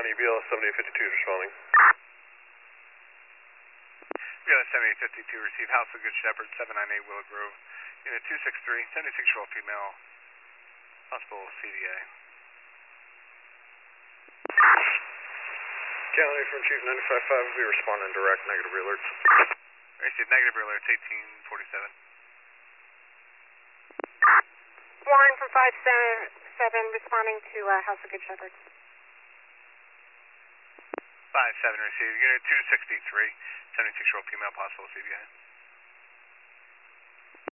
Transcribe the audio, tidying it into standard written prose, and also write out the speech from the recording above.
County, BLS 7852 is responding. BLS 7852, receive House of Good Shepherd, 798 Willow Grove. Unit 263, 76-year-old female, possible CDA. County from Chief 95.5 will be responding direct, negative alerts. Received negative alerts, 1847. Warren from 577 responding to House of Good Shepherd. 57 received. Unit 263, 76-year-old female, possible CBI.